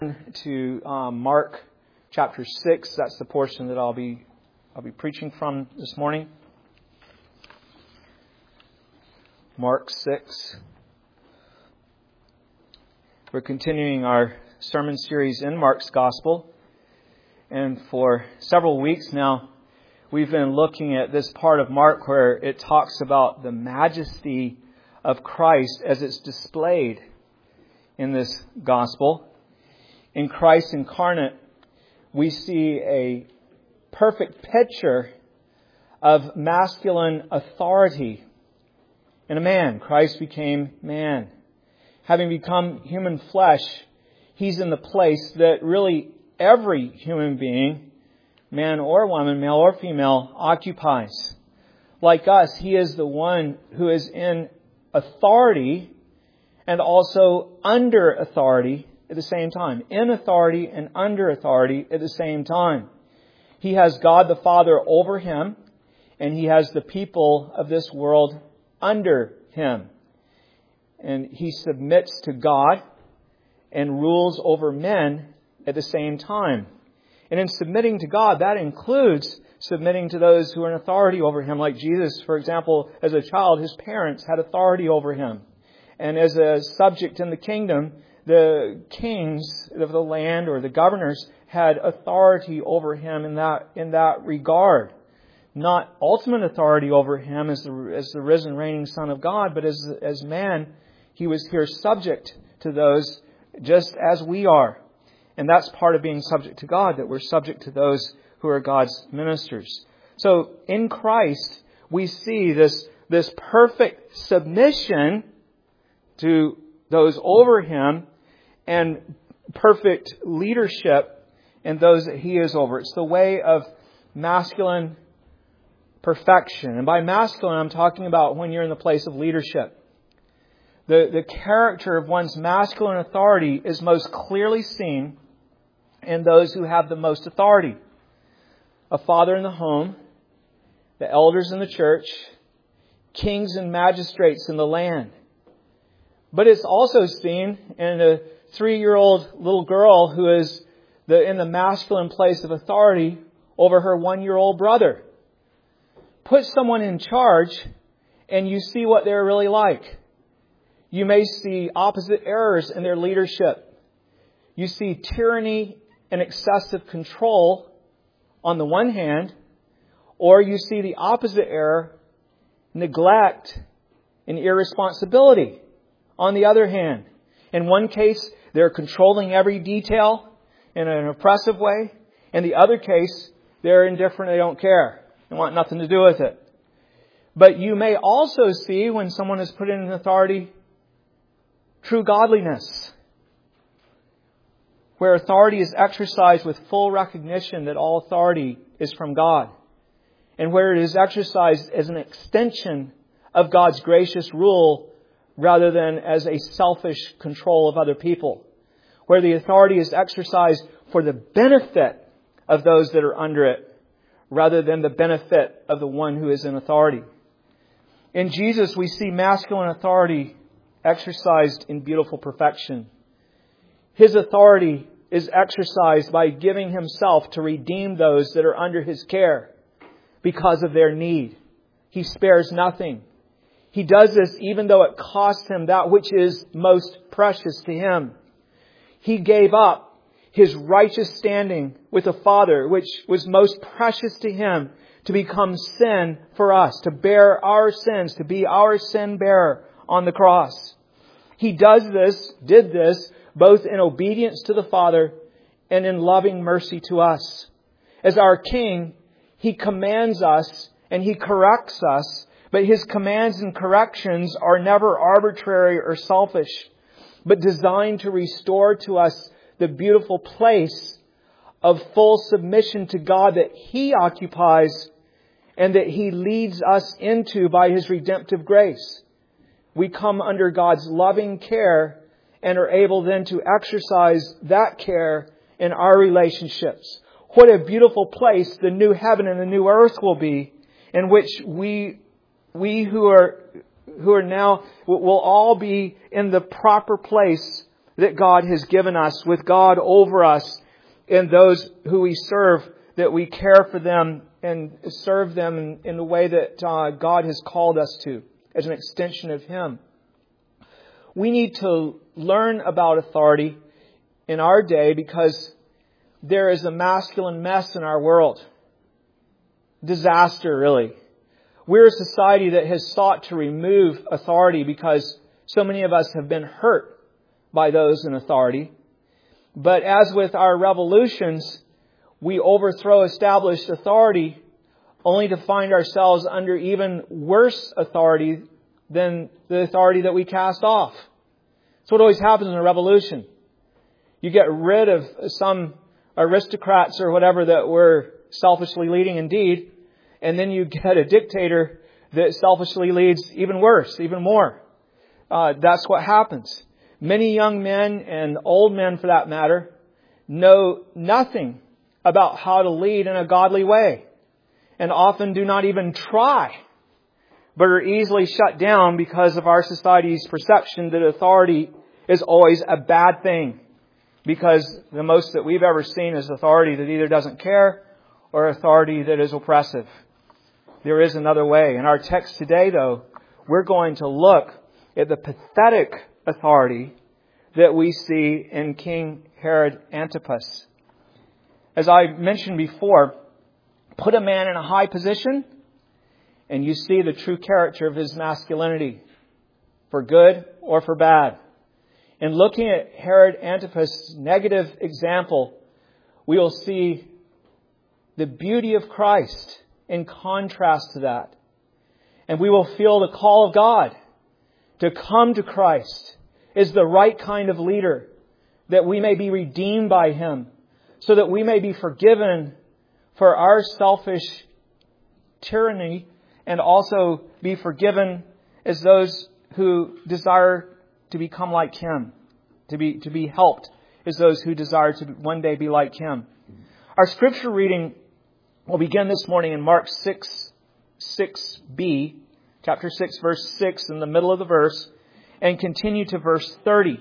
to Mark chapter 6. That's the portion that I'll be preaching from this morning. Mark 6. We're continuing our sermon series in Mark's Gospel. And for several weeks now, we've been looking at this part of Mark where it talks about the majesty of Christ as it's displayed in this Gospel. In Christ incarnate, we see a perfect picture of masculine authority in a man. Christ became man. Having become human flesh, He's in the place that really every human being, man or woman, male or female, occupies. Like us, He is the one who is in authority and also under authority at the same time. In authority and under authority at the same time. He has God the Father over Him, and He has the people of this world under Him. And He submits to God and rules over men at the same time. And in submitting to God, that includes submitting to those who are in authority over Him. Like Jesus, for example, as a child, His parents had authority over Him. And as a subject in the kingdom, the kings of the land or the governors had authority over Him in that regard. Not ultimate authority over Him as the risen reigning Son of God, but as man, He was here subject to those just as we are. And that's part of being subject to God, that we're subject to those who are God's ministers. So in Christ, we see this perfect submission to those over Him and perfect leadership in those that He is over. It's the way of masculine perfection. And by masculine, I'm talking about when you're in the place of leadership. The character of one's masculine authority is most clearly seen in those who have the most authority. A father in the home, the elders in the church, kings and magistrates in the land. But it's also seen in a 3-year-old little girl who is in the masculine place of authority over her 1-year-old brother. Put someone in charge and you see what they're really like. You may see opposite errors in their leadership. You see tyranny and excessive control on the one hand, or you see the opposite error, neglect and irresponsibility on the other hand. In one case, they're controlling every detail in an oppressive way. In the other case, they're indifferent, they don't care. They want nothing to do with it. But you may also see, when someone is put in authority, true godliness, where authority is exercised with full recognition that all authority is from God, and where it is exercised as an extension of God's gracious rule rather than as a selfish control of other people, where the authority is exercised for the benefit of those that are under it rather than the benefit of the one who is in authority. In Jesus, we see masculine authority exercised in beautiful perfection. His authority is exercised by giving Himself to redeem those that are under His care because of their need. He spares nothing. He does this even though it costs Him that which is most precious to Him. He gave up His righteous standing with the Father, which was most precious to Him, to become sin for us, to bear our sins, to be our sin bearer on the cross. He did this, both in obedience to the Father and in loving mercy to us. As our King, He commands us and He corrects us, but His commands and corrections are never arbitrary or selfish, but designed to restore to us the beautiful place of full submission to God that He occupies and that He leads us into by His redemptive grace. We come under God's loving care and are able then to exercise that care in our relationships. What a beautiful place the new heaven and the new earth will be, in which we who are now will all be in the proper place that God has given us, with God over us, and those who we serve, that we care for them and serve them in the way that God has called us to, as an extension of Him. We need to learn about authority in our day because there is a masculine mess in our world. Disaster, really. We're a society that has sought to remove authority because so many of us have been hurt by those in authority. But as with our revolutions, we overthrow established authority only to find ourselves under even worse authority than the authority that we cast off. That's what always happens in a revolution. You get rid of some aristocrats or whatever that were selfishly leading indeed, and then you get a dictator that selfishly leads even worse, even more. That's what happens. Many young men and old men, for that matter, know nothing about how to lead in a godly way, and often do not even try, but are easily shut down because of our society's perception that authority is always a bad thing, because the most that we've ever seen is authority that either doesn't care or authority that is oppressive. There is another way. In our text today, though, we're going to look at the pathetic authority that we see in King Herod Antipas. As I mentioned before, put a man in a high position and you see the true character of his masculinity, for good or for bad. In looking at Herod Antipas' negative example, we will see the beauty of Christ in contrast to that. And we will feel the call of God to come to Christ is the right kind of leader, that we may be redeemed by Him, so that we may be forgiven for our selfish tyranny and also be forgiven as those who desire to become like Him, to be helped as those who desire to one day be like Him. Our scripture reading will begin this morning in Mark 6b, chapter 6, verse 6, in the middle of the verse, and continue to verse 30.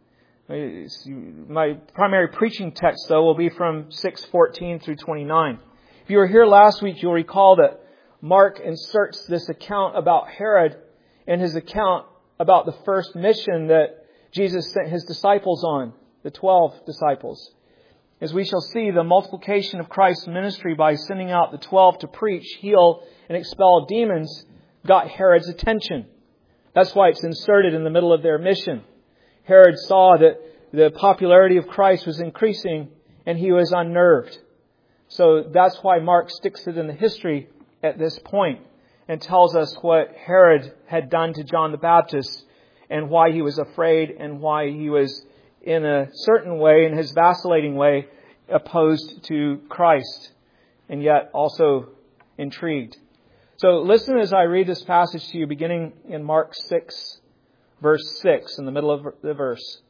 My primary preaching text, though, will be from 6:14 through 29. If you were here last week, you'll recall that Mark inserts this account about Herod in his account about the first mission that Jesus sent His disciples on, the 12 disciples. As we shall see, the multiplication of Christ's ministry by sending out the 12 to preach, heal, and expel demons got Herod's attention. That's why it's inserted in the middle of their mission. Herod saw that the popularity of Christ was increasing and he was unnerved. So that's why Mark sticks it in the history at this point and tells us what Herod had done to John the Baptist and why he was afraid and why he was, in a certain way, in his vacillating way, opposed to Christ and yet also intrigued. So listen as I read this passage to you, beginning in Mark 6, verse 6, in the middle of the verse.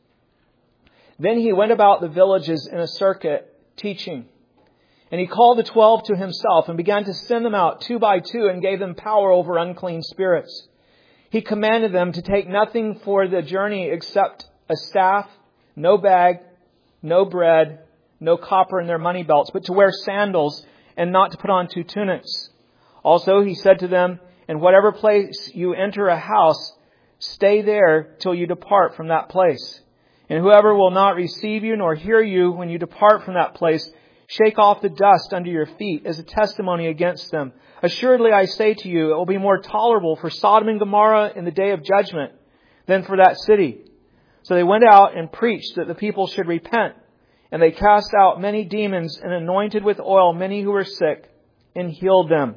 Then He went about the villages in a circuit, teaching. And He called the 12 to Himself and began to send them out 2 by 2 and gave them power over unclean spirits. He commanded them to take nothing for the journey except a staff, no bag, no bread, no copper in their money belts, but to wear sandals and not to put on 2 tunics. Also, He said to them, in whatever place you enter a house, stay there till you depart from that place. And whoever will not receive you nor hear you when you depart from that place, shake off the dust under your feet as a testimony against them. Assuredly, I say to you, it will be more tolerable for Sodom and Gomorrah in the day of judgment than for that city. So they went out and preached that the people should repent. And they cast out many demons and anointed with oil many who were sick and healed them.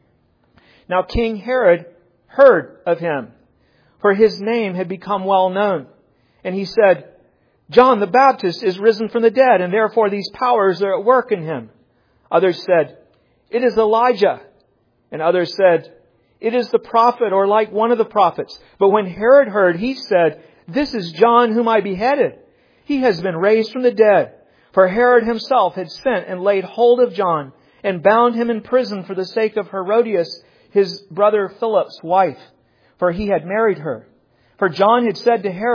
Now King Herod heard of him, for his name had become well known. And he said, John the Baptist is risen from the dead, and therefore these powers are at work in him. Others said, it is Elijah. And others said, it is the prophet, or like one of the prophets. But when Herod heard, he said, this is John whom I beheaded. He has been raised from the dead. For Herod himself had sent and laid hold of John and bound him in prison for the sake of Herodias, his brother Philip's wife, for he had married her. For John had said to Herod,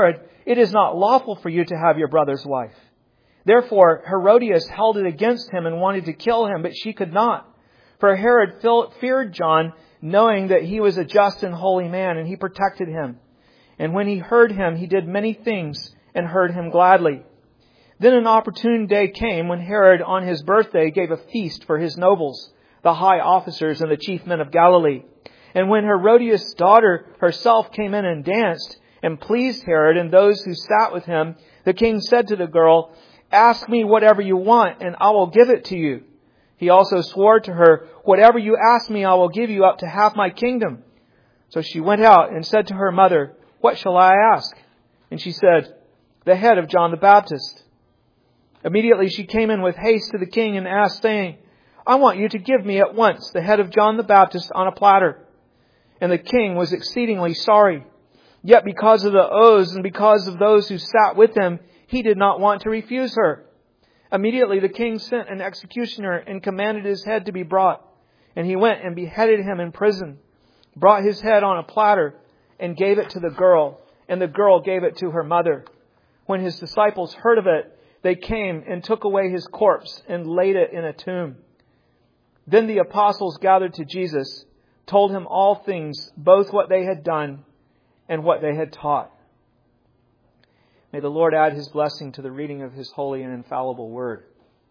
it is not lawful for you to have your brother's wife." Therefore Herodias held it against him and wanted to kill him, but she could not. For Herod feared John, knowing that he was a just and holy man, and he protected him. And when he heard him, he did many things and heard him gladly. Then an opportune day came when Herod, on his birthday, gave a feast for his nobles, the high officers and the chief men of Galilee. And when Herodias' daughter herself came in and danced and pleased Herod and those who sat with him, the king said to the girl, "Ask me whatever you want, and I will give it to you." He also swore to her, "Whatever you ask me, I will give you up to half my kingdom." So she went out and said to her mother, "What shall I ask?" And she said, "The head of John the Baptist." Immediately she came in with haste to the king and asked, saying, "I want you to give me at once the head of John the Baptist on a platter." And the king was exceedingly sorry. Yet because of the oaths and because of those who sat with him, he did not want to refuse her. Immediately the king sent an executioner and commanded his head to be brought. And he went and beheaded him in prison, brought his head on a platter, and gave it to the girl. And the girl gave it to her mother. When his disciples heard of it, they came and took away his corpse and laid it in a tomb. Then the apostles gathered to Jesus, told him all things, both what they had done and what they had taught. May the Lord add His blessing to the reading of His holy and infallible Word.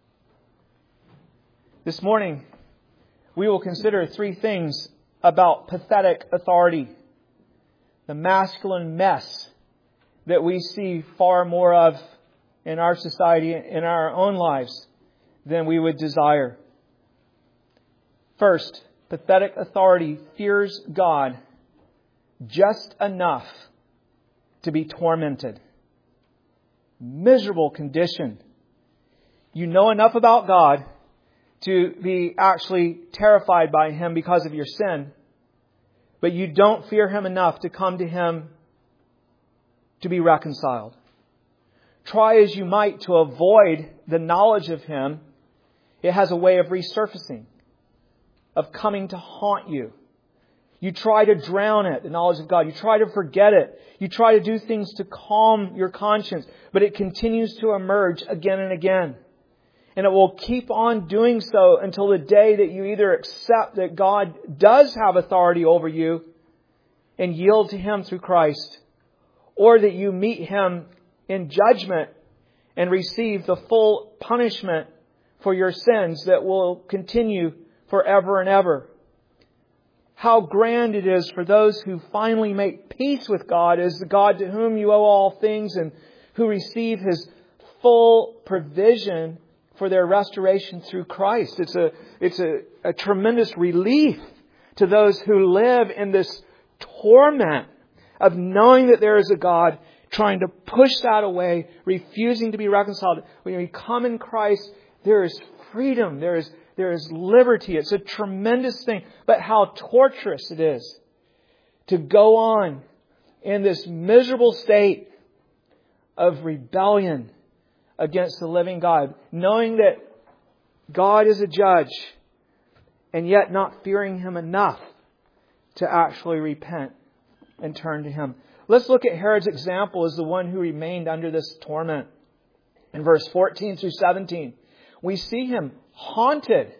This morning, we will consider three things about pathetic authority. The masculine mess that we see far more of in our society, in our own lives, than we would desire. First, pathetic authority fears God just enough to be tormented. Miserable condition. You know enough about God to be actually terrified by Him because of your sin, but you don't fear Him enough to come to Him to be reconciled. Try as you might to avoid the knowledge of Him, it has a way of resurfacing, of coming to haunt you. You try to drown it, the knowledge of God. You try to forget it. You try to do things to calm your conscience, but it continues to emerge again and again. And it will keep on doing so until the day that you either accept that God does have authority over you and yield to Him through Christ, or that you meet Him in judgment and receive the full punishment for your sins that will continue forever and ever. How grand it is for those who finally make peace with God as the God to whom you owe all things and who receive His full provision for their restoration through Christ. It's a tremendous relief to those who live in this torment of knowing that there is a God trying to push that away, refusing to be reconciled. When you come in Christ, there is freedom. There is liberty. It's a tremendous thing. But how torturous it is to go on in this miserable state of rebellion against the living God, knowing that God is a judge and yet not fearing Him enough to actually repent and turn to Him. Let's look at Herod's example as the one who remained under this torment. In verse 14 through 17, we see him haunted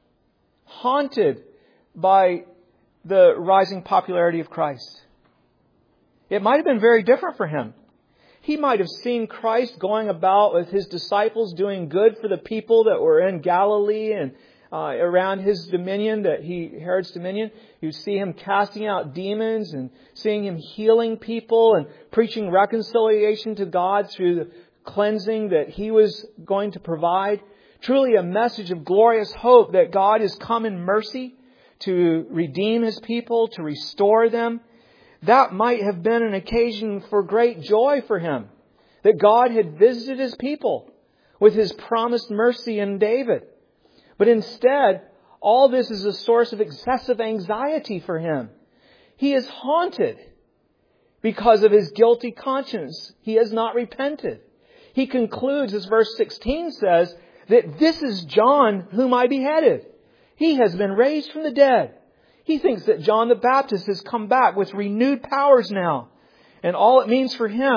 by the rising popularity of Christ. It might have been very different for him. He might have seen Christ going about with His disciples, doing good for the people that were in Galilee and around his dominion, Herod's dominion. You see Him casting out demons and seeing Him healing people and preaching reconciliation to God through the cleansing that He was going to provide. Truly a message of glorious hope that God has come in mercy to redeem His people, to restore them. That might have been an occasion for great joy for him, that God had visited His people with His promised mercy in David. But instead, all this is a source of excessive anxiety for him. He is haunted because of his guilty conscience. He has not repented. He concludes, as verse 16 says, that this is John whom I beheaded. He has been raised from the dead. He thinks that John the Baptist has come back with renewed powers now. And all it means for him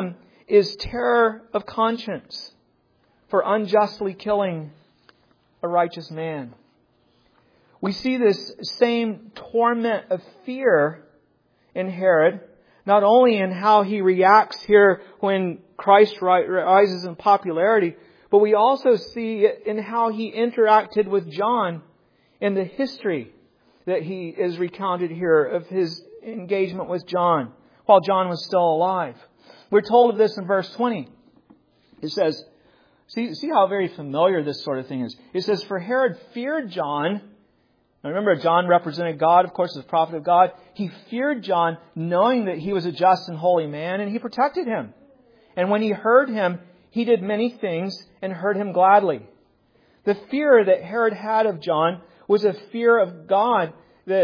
is terror of conscience for unjustly killing a righteous man. We see this same torment of fear in Herod, not only in how he reacts here when Christ rises in popularity, but we also see it in how he interacted with John in the history that he is recounted here of his engagement with John while John was still alive. We're told of this in verse 20. It says, see how very familiar this sort of thing is. It says, for Herod feared John. Now remember, John represented God, of course, as prophet of God. He feared John, knowing that he was a just and holy man, and he protected him. And when he heard him, he did many things and heard him gladly. The fear that Herod had of John was a fear of God,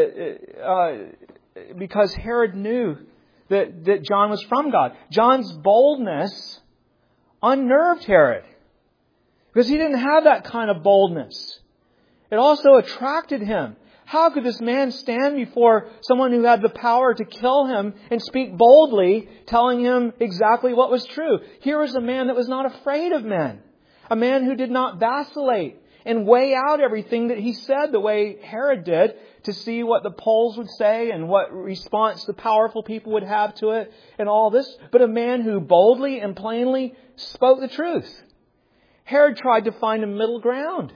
because Herod knew that John was from God. John's boldness unnerved Herod, because he didn't have that kind of boldness. It also attracted him. How could this man stand before someone who had the power to kill him and speak boldly, telling him exactly what was true? Here was a man that was not afraid of men. A man who did not vacillate and weigh out everything that he said the way Herod did to see what the polls would say and what response the powerful people would have to it and all this. But a man who boldly and plainly spoke the truth. Herod tried to find a middle ground,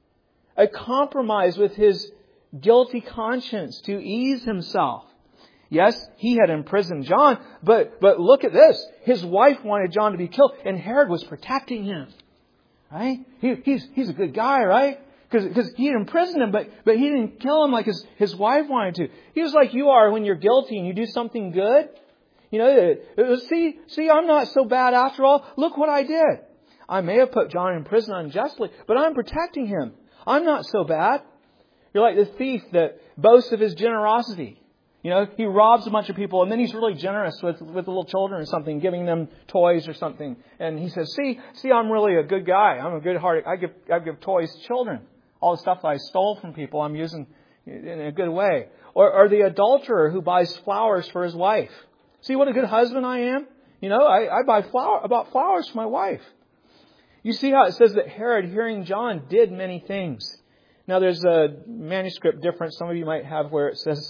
a compromise with his guilty conscience to ease himself. Yes, he had imprisoned John, but look at this. His wife wanted John to be killed, and Herod was protecting him. Right? He's a good guy, right? Because he had imprisoned him, but he didn't kill him like his wife wanted to. He was like you are when you're guilty and you do something good. You know, see, I'm not so bad after all. Look what I did. I may have put John in prison unjustly, but I'm protecting him. I'm not so bad. You're like the thief that boasts of his generosity. You know, he robs a bunch of people and then he's really generous with the little children or something, giving them toys or something. And he says, see, I'm really a good guy. I'm a good hearted. I give toys to children. All the stuff that I stole from people, I'm using in a good way. Or the adulterer who buys flowers for his wife. See what a good husband I am? You know, I buy flowers for my wife. You see how it says that Herod, hearing John, did many things. Now, there's a manuscript difference. Some of you might have where it says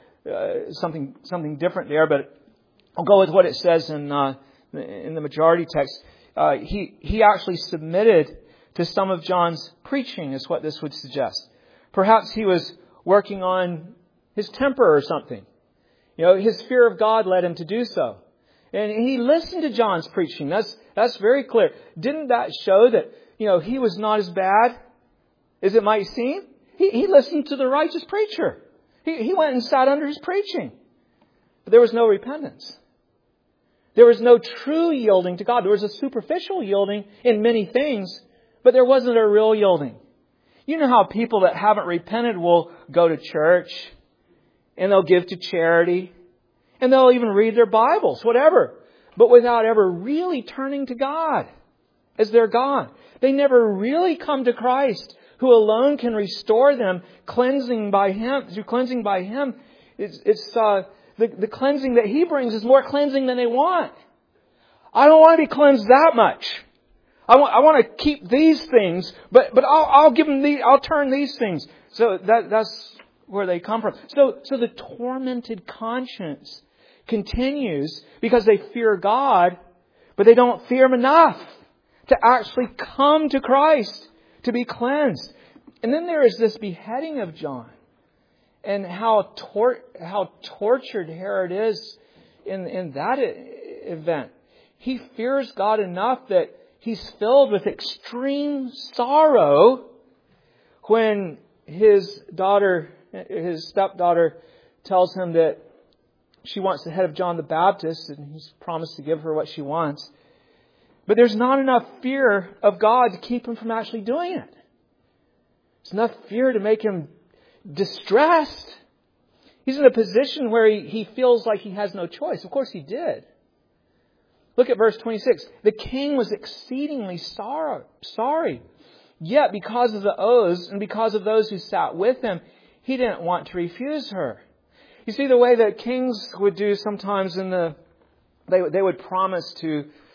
something different there, but I'll go with what it says in the majority text. He actually submitted to some of John's preaching, is what this would suggest. Perhaps he was working on his temper or something. You know, his fear of God led him to do so. And he listened to John's preaching. That's very clear. Didn't that show that, you know, he was not as bad as it might seem? He listened to the righteous preacher. He went and sat under his preaching. But there was no repentance. There was no true yielding to God. There was a superficial yielding in many things, but there wasn't a real yielding. You know how people that haven't repented will go to church and they'll give to charity and they'll even read their Bibles, whatever, but without ever really turning to God as their God. They never really come to Christ, who alone can restore them, cleansing by Him. Through cleansing by Him, the cleansing that He brings is more cleansing than they want. I don't want to be cleansed that much. I want to keep these things, but I'll give them I'll turn these things. So that's where they come from. So the tormented conscience continues because they fear God, but they don't fear Him enough to actually come to Christ, to be cleansed. And then there is this beheading of John, and how tortured Herod is in that event. He fears God enough that he's filled with extreme sorrow when his stepdaughter, tells him that she wants the head of John the Baptist, and he's promised to give her what she wants. But there's not enough fear of God to keep him from actually doing it. There's enough fear to make him distressed. He's in a position where he feels like he has no choice. Of course he did. Look at verse 26. The king was exceedingly sorry. Yet because of the oaths and because of those who sat with him, he didn't want to refuse her. You see, the way that kings would do sometimes they would promise to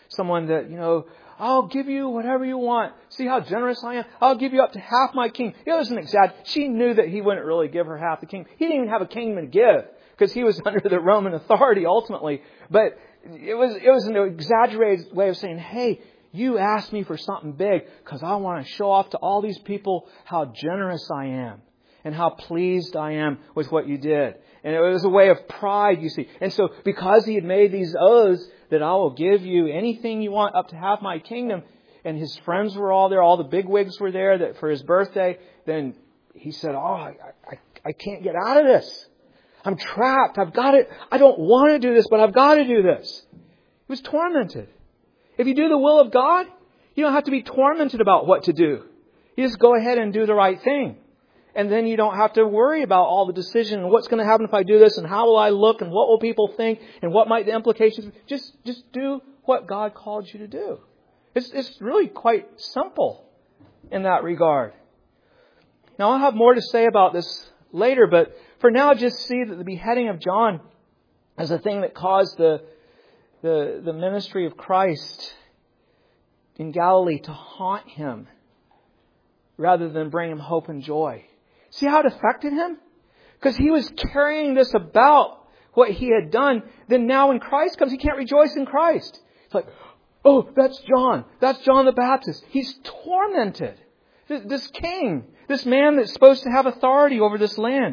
someone that, I'll give you whatever you want. See how generous I am? I'll give you up to half my kingdom. It was an exaggeration. She knew that he wouldn't really give her half the kingdom. He didn't even have a kingdom to give because he was under the Roman authority ultimately. But it was an exaggerated way of saying, hey, you asked me for something big because I want to show off to all these people how generous I am and how pleased I am with what you did. And it was a way of pride, you see. And so because he had made these oaths that I will give you anything you want up to half my kingdom, and his friends were all there, all the bigwigs were there that for his birthday, then he said, I can't get out of this. I'm trapped. I've got it. I don't want to do this, but I've got to do this. He was tormented. If you do the will of God, you don't have to be tormented about what to do. You just go ahead and do the right thing. And then you don't have to worry about all the decision and what's going to happen if I do this and how will I look and what will people think and what might the implications be. Just do what God called you to do. It's really quite simple in that regard. Now I'll have more to say about this later, but for now just see that the beheading of John is the thing that caused the ministry of Christ in Galilee to haunt him rather than bring him hope and joy. See how it affected him? Because he was carrying this about what he had done. Then now when Christ comes, he can't rejoice in Christ. It's like, oh, that's John. That's John the Baptist. He's tormented. This king, this man that's supposed to have authority over this land.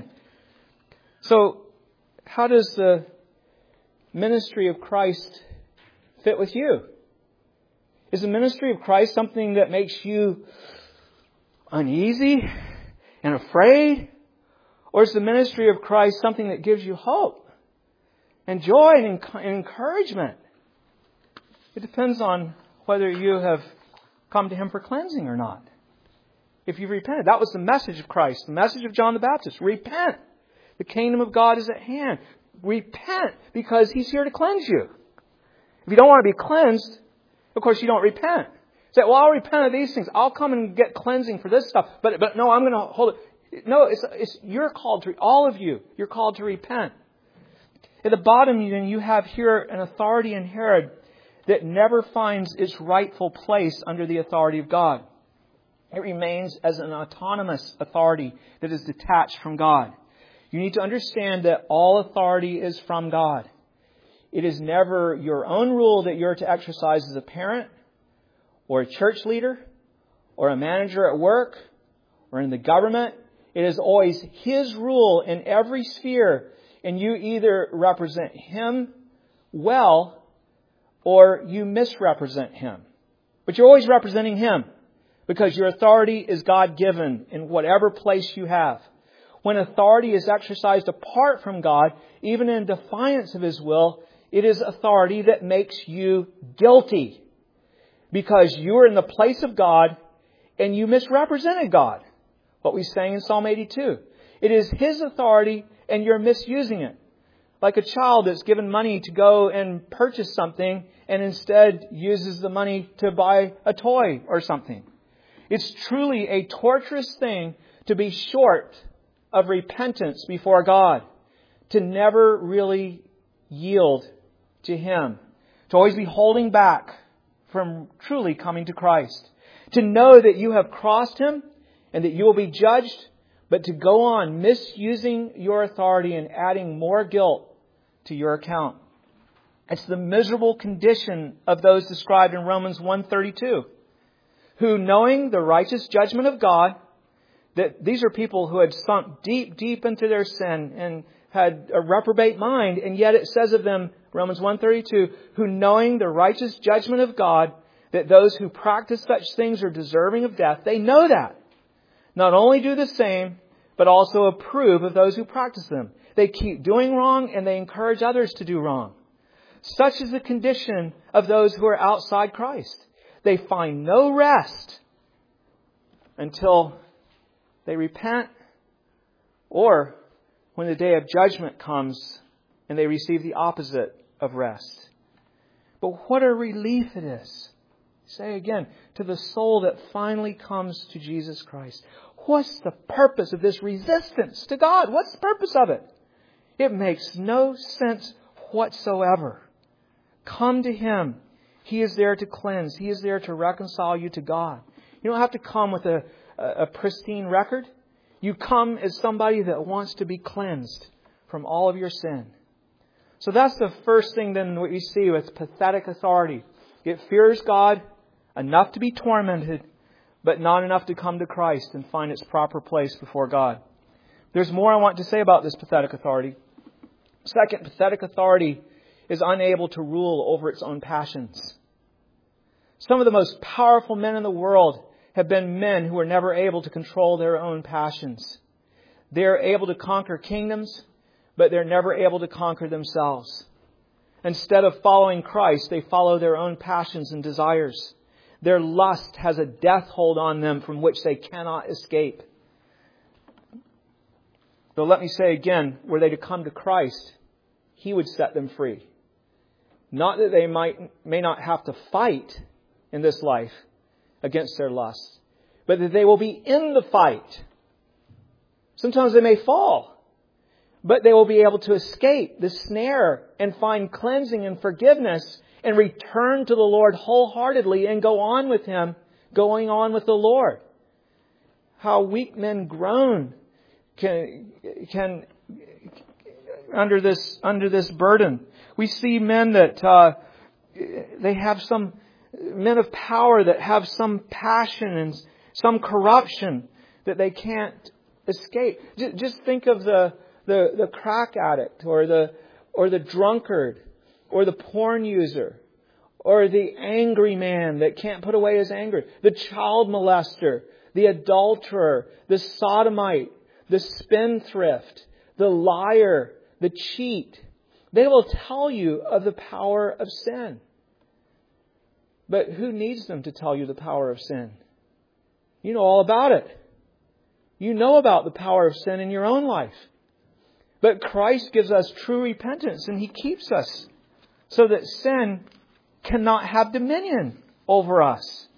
So how does the ministry of Christ fit with you? Is the ministry of Christ something that makes you uneasy and afraid? Or is the ministry of Christ something that gives you hope and joy and encouragement? It depends on whether you have come to Him for cleansing or not. If you've repented, that was the message of Christ, the message of John the Baptist. Repent. The kingdom of God is at hand. Repent because He's here to cleanse you. If you don't want to be cleansed, of course you don't repent. Say, well, I'll repent of these things. I'll come and get cleansing for this stuff. But no, I'm going to hold it. No, you're called to, all of you, you're called to repent. At the bottom, you have here an authority in Herod that never finds its rightful place under the authority of God. It remains as an autonomous authority that is detached from God. You need to understand that all authority is from God. It is never your own rule that you're to exercise as a parent or a church leader or a manager at work or in the government. It is always His rule in every sphere, and you either represent Him well or you misrepresent Him. But you're always representing Him because your authority is God-given in whatever place you have. When authority is exercised apart from God, even in defiance of His will, it is authority that makes you guilty because you are in the place of God and you misrepresented God. What we sang in Psalm 82. It is His authority and you're misusing it. Like a child that's given money to go and purchase something and instead uses the money to buy a toy or something. It's truly a torturous thing to be short of repentance before God, to never really yield to Him, to always be holding back from truly coming to Christ, to know that you have crossed Him and that you will be judged, but to go on misusing your authority and adding more guilt to your account. It's the miserable condition of those described in Romans 1:32, who, knowing the righteous judgment of God, that these are people who had sunk deep, deep into their sin and had a reprobate mind, and yet it says of them, Romans 1:32, who knowing the righteous judgment of God, that those who practice such things are deserving of death, they know that. Not only do the same, but also approve of those who practice them. They keep doing wrong and they encourage others to do wrong. Such is the condition of those who are outside Christ. They find no rest until they repent or when the day of judgment comes and they receive the opposite of rest. But what a relief it is, say again, to the soul that finally comes to Jesus Christ. What's the purpose of this resistance to God? What's the purpose of it? It makes no sense whatsoever. Come to Him He is there to cleanse. He is there to reconcile you to God. You don't have to come with a pristine record. You come as somebody that wants to be cleansed from all of your sin. So that's the first thing then what you see with pathetic authority. It fears God enough to be tormented, but not enough to come to Christ and find its proper place before God. There's more I want to say about this pathetic authority. Second, pathetic authority is unable to rule over its own passions. Some of the most powerful men in the world have been men who were never able to control their own passions. They're able to conquer kingdoms, but they're never able to conquer themselves. Instead of following Christ, they follow their own passions and desires. Their lust has a death hold on them from which they cannot escape. So let me say again, were they to come to Christ, He would set them free. Not that they may not have to fight in this life against their lusts, but that they will be in the fight. Sometimes they may fall, but they will be able to escape the snare and find cleansing and forgiveness and return to the Lord wholeheartedly and go on with Him, going on with the Lord. How weak men groan can under this burden. We see men that they have some men of power that have some passion and some corruption that they can't escape. Just think of the crack addict or the drunkard or the porn user or the angry man that can't put away his anger, the child molester, the adulterer, the sodomite, the spendthrift, the liar, the cheat. They will tell you of the power of sin. But who needs them to tell you the power of sin? You know all about it. You know about the power of sin in your own life. But Christ gives us true repentance, and He keeps us so that sin cannot have dominion over us.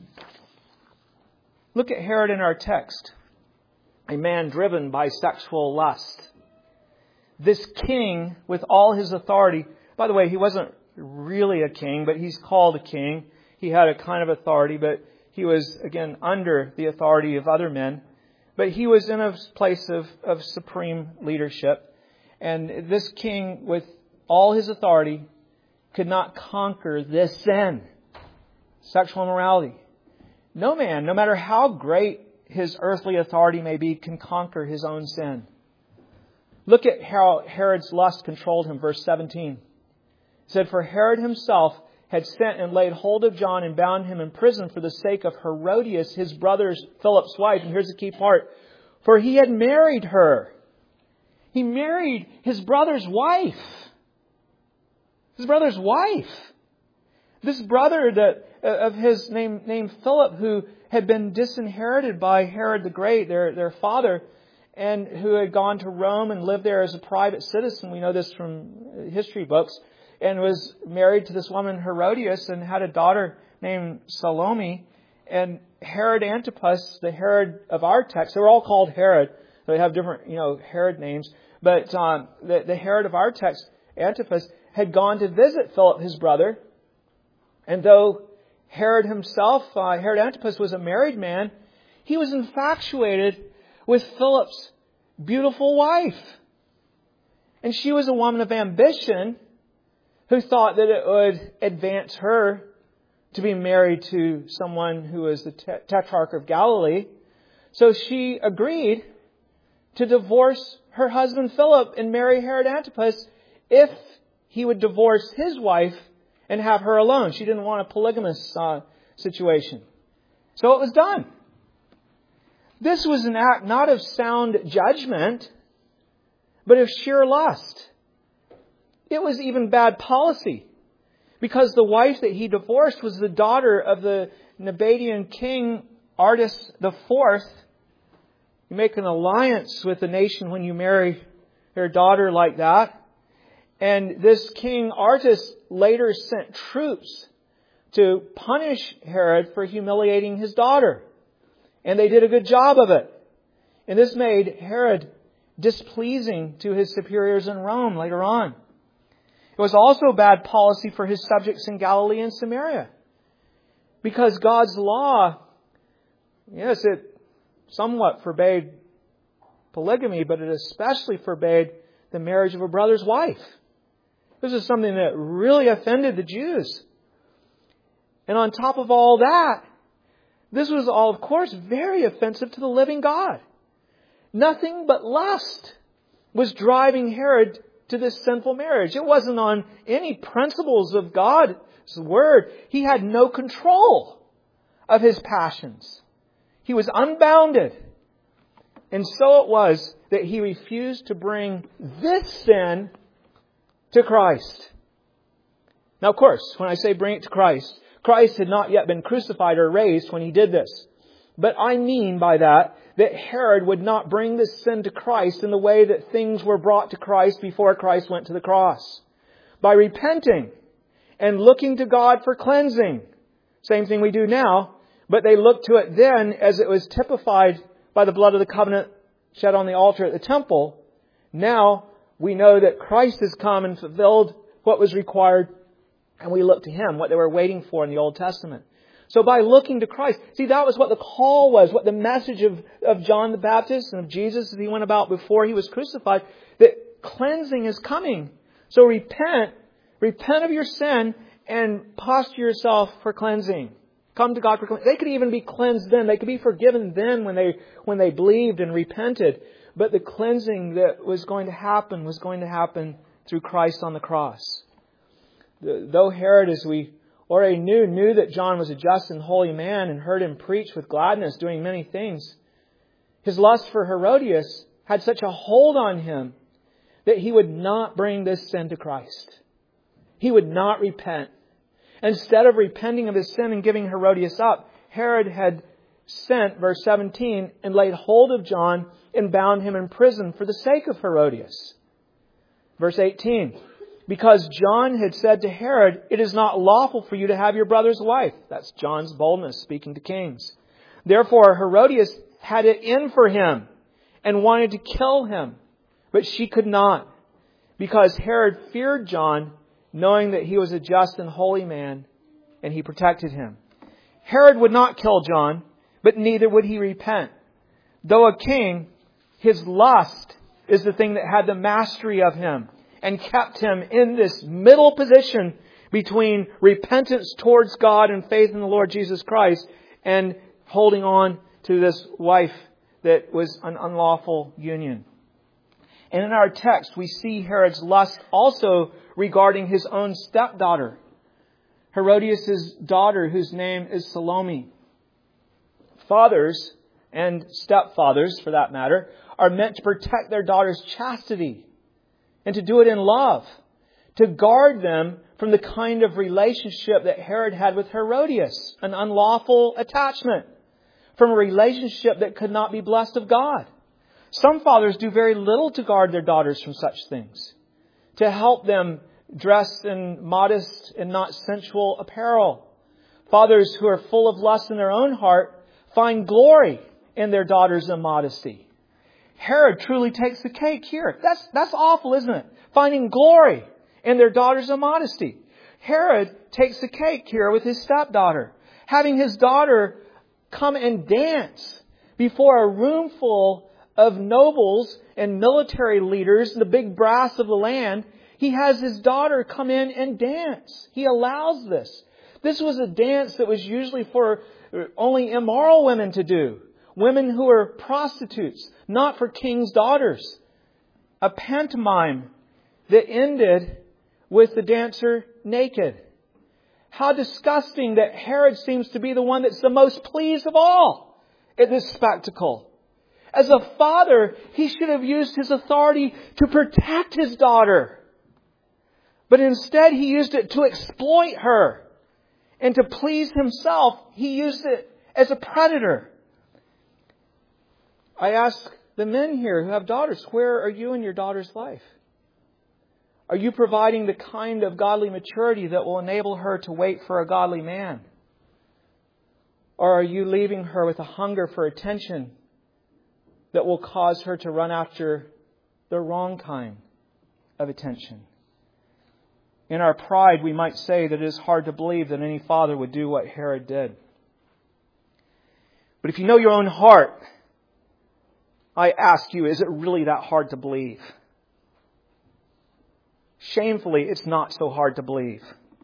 Look at Herod in our text. A man driven by sexual lust. This king, with all his authority, by the way, he wasn't really a king, but he's called a king. He had a kind of authority, but he was, again, under the authority of other men. But he was in a place of supreme leadership. And this king, with all his authority, could not conquer this sin, sexual immorality. No man, no matter how great his earthly authority may be, can conquer his own sin. Look at how Herod's lust controlled him. Verse 17. It said, "For Herod himself had sent and laid hold of John and bound him in prison for the sake of Herodias, his brother Philip's wife." And here's the key part. For he had married her. He married his brother's wife. His brother's wife. This brother of his named Philip, who had been disinherited by Herod the Great, their father, and who had gone to Rome and lived there as a private citizen. We know this from history books. And was married to this woman Herodias and had a daughter named Salome. And Herod Antipas, the Herod of our text, they were all called Herod. They have different, Herod names. But the Herod of our text, Antipas, had gone to visit Philip, his brother. And though Herod himself, Herod Antipas, was a married man, he was infatuated with Philip's beautiful wife. And she was a woman of ambition who thought that it would advance her to be married to someone who was the Tetrarch of Galilee. So she agreed to divorce her husband Philip and marry Herod Antipas if he would divorce his wife and have her alone. She didn't want a polygamous situation. So it was done. This was an act not of sound judgment, but of sheer lust. It was even bad policy, because the wife that he divorced was the daughter of the Nabataean king Artis IV. You make an alliance with a nation when you marry their daughter like that. And this king Artis later sent troops to punish Herod for humiliating his daughter. And they did a good job of it. And this made Herod displeasing to his superiors in Rome later on. It was also bad policy for his subjects in Galilee and Samaria. Because God's law, yes, it somewhat forbade polygamy, but it especially forbade the marriage of a brother's wife. This is something that really offended the Jews. And on top of all that, this was all, of course, very offensive to the living God. Nothing but lust was driving Herod to this sinful marriage. It wasn't on any principles of God's Word. He had no control of his passions. He was unbounded. And so it was that he refused to bring this sin to Christ. Now, of course, when I say bring it to Christ, Christ had not yet been crucified or raised when he did this. But I mean by that Herod would not bring this sin to Christ in the way that things were brought to Christ before Christ went to the cross. By repenting and looking to God for cleansing. Same thing we do now, but they looked to it then as it was typified by the blood of the covenant shed on the altar at the temple. Now we know that Christ has come and fulfilled what was required, and we look to Him, what they were waiting for in the Old Testament. So by looking to Christ, see, that was what the call was, what the message of John the Baptist and of Jesus as he went about before he was crucified, that cleansing is coming. So repent of your sin and posture yourself for cleansing. Come to God for cleansing. They could even be cleansed then. They could be forgiven then when they believed and repented. But the cleansing that was going to happen through Christ on the cross. Though Herod, as we already knew that John was a just and holy man and heard him preach with gladness, doing many things, his lust for Herodias had such a hold on him that he would not bring this sin to Christ. He would not repent. Instead of repenting of his sin and giving Herodias up, Herod had sent, verse 17, and laid hold of John and bound him in prison for the sake of Herodias. Verse 18, because John had said to Herod, it is not lawful for you to have your brother's wife. That's John's boldness speaking to kings. Therefore, Herodias had it in for him and wanted to kill him, but she could not, because Herod feared John, knowing that he was a just and holy man, and he protected him. Herod would not kill John, but neither would he repent. Though a king, his lust is the thing that had the mastery of him and kept him in this middle position between repentance towards God and faith in the Lord Jesus Christ and holding on to this wife that was an unlawful union. And in our text, we see Herod's lust also regarding his own stepdaughter, Herodias' daughter, whose name is Salome. Fathers and stepfathers, for that matter, are meant to protect their daughters' chastity and to do it in love, to guard them from the kind of relationship that Herod had with Herodias, an unlawful attachment, from a relationship that could not be blessed of God. Some fathers do very little to guard their daughters from such things, to help them dress in modest and not sensual apparel. Fathers who are full of lust in their own heart find glory in their daughters' immodesty. Herod truly takes the cake here. That's awful, isn't it? Finding glory in their daughters' immodesty. Herod takes the cake here with his stepdaughter, having his daughter come and dance before a room full of nobles and military leaders, the big brass of the land. He has his daughter come in and dance. He allows this. This was a dance that was usually for only immoral women to do. Women who were prostitutes, not for king's daughters. A pantomime that ended with the dancer naked. How disgusting that Herod seems to be the one that's the most pleased of all at this spectacle. As a father, he should have used his authority to protect his daughter. But instead, he used it to exploit her. And to please himself, he used it as a predator. I ask the men here who have daughters, where are you in your daughter's life? Are you providing the kind of godly maturity that will enable her to wait for a godly man? Or are you leaving her with a hunger for attention that will cause her to run after the wrong kind of attention? In our pride, we might say that it is hard to believe that any father would do what Herod did. But if you know your own heart, I ask you, is it really that hard to believe? Shamefully, it's not so hard to believe.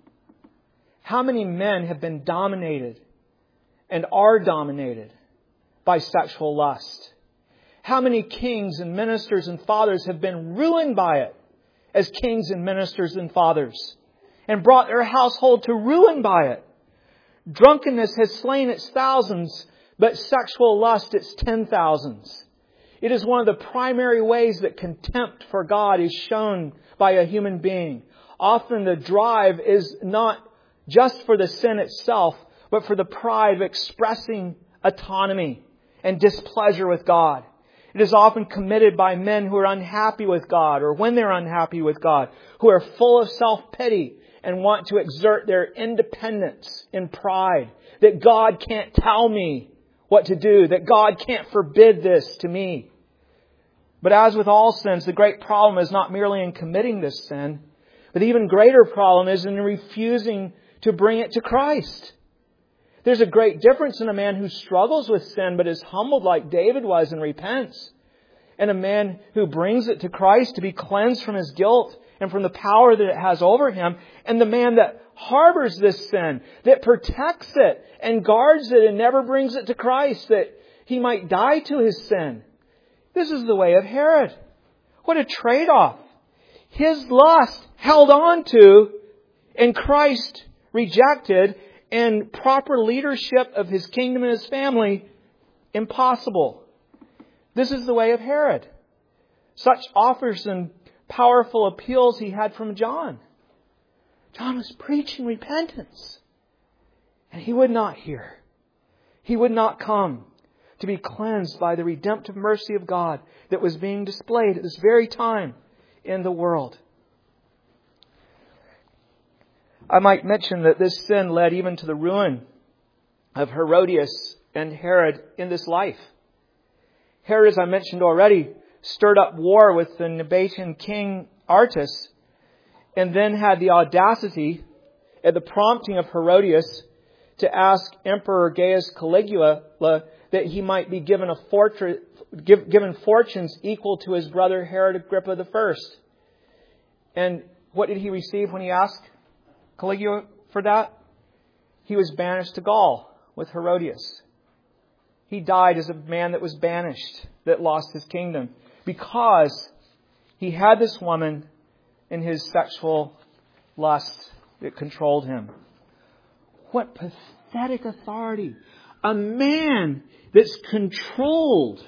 How many men have been dominated and are dominated by sexual lust? How many kings and ministers and fathers have been ruined by it as kings and ministers and fathers and brought their household to ruin by it? Drunkenness has slain its thousands, but sexual lust its 10,000s. It is one of the primary ways that contempt for God is shown by a human being. Often the drive is not just for the sin itself, but for the pride of expressing autonomy and displeasure with God. It is often committed by men who are unhappy with God, or when they're unhappy with God, who are full of self-pity and want to exert their independence in pride, that God can't tell me what to do, that God can't forbid this to me. But as with all sins, the great problem is not merely in committing this sin, but the even greater problem is in refusing to bring it to Christ. There's a great difference in a man who struggles with sin but is humbled like David was and repents, and a man who brings it to Christ to be cleansed from his guilt and from the power that it has over him, and the man that harbors this sin, that protects it and guards it and never brings it to Christ that he might die to his sin. This is the way of Herod. What a trade-off. His lust held on to and Christ rejected, and proper leadership of his kingdom and his family impossible. This is the way of Herod. Such offers and powerful appeals he had from John. John was preaching repentance, and he would not hear. He would not come to be cleansed by the redemptive mercy of God that was being displayed at this very time in the world. I might mention that this sin led even to the ruin of Herodias and Herod in this life. Herod, as I mentioned already, stirred up war with the Nabatean king Artas, and then had the audacity, at the prompting of Herodias, to ask Emperor Gaius Caligula that he might be given given fortunes equal to his brother Herod Agrippa I. And what did he receive when he asked Caligula for that? He was banished to Gaul with Herodias. He died as a man that was banished, that lost his kingdom, because he had this woman in his sexual lust that controlled him. What pathetic authority. A man that's controlled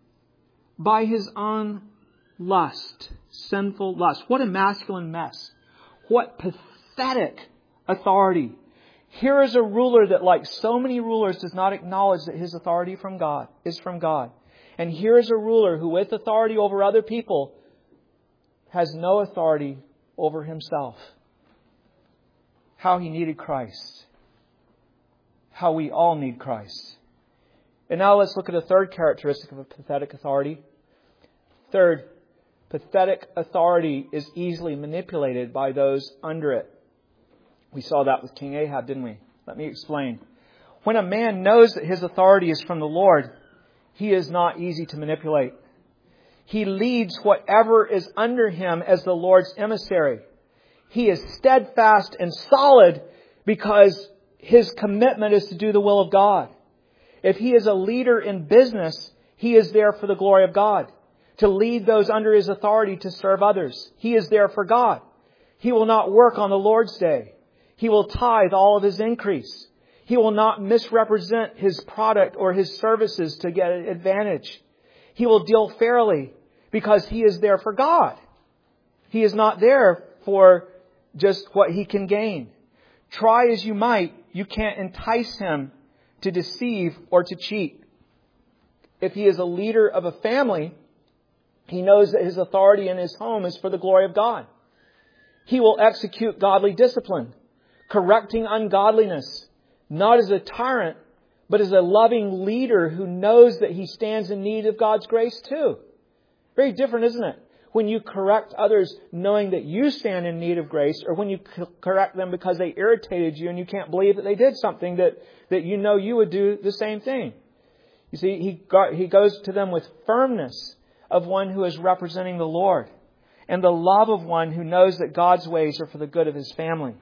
by his own lust, sinful lust. What a masculine mess. What pathetic authority. Here is a ruler that, like so many rulers, does not acknowledge that his authority is from God. And here is a ruler who, with authority over other people, has no authority over himself. How he needed Christ. How we all need Christ. And now let's look at a third characteristic of a pathetic authority. Third, pathetic authority is easily manipulated by those under it. We saw that with King Ahab, didn't we? Let me explain. When a man knows that his authority is from the Lord, he is not easy to manipulate. He leads whatever is under him as the Lord's emissary. He is steadfast and solid because his commitment is to do the will of God. If he is a leader in business, he is there for the glory of God, to lead those under his authority to serve others. He is there for God. He will not work on the Lord's day. He will tithe all of his increase. He will not misrepresent his product or his services to get an advantage. He will deal fairly because he is there for God. He is not there for just what he can gain. Try as you might, you can't entice him to deceive or to cheat. If he is a leader of a family, he knows that his authority in his home is for the glory of God. He will execute godly discipline, correcting ungodliness, not as a tyrant, but as a loving leader who knows that he stands in need of God's grace too. Very different, isn't it? when you correct others knowing that you stand in need of grace, or when you correct them because they irritated you and you can't believe that they did something that you know you would do the same thing. You see, he goes to them with firmness of one who is representing the Lord, and the love of one who knows that God's ways are for the good of his family.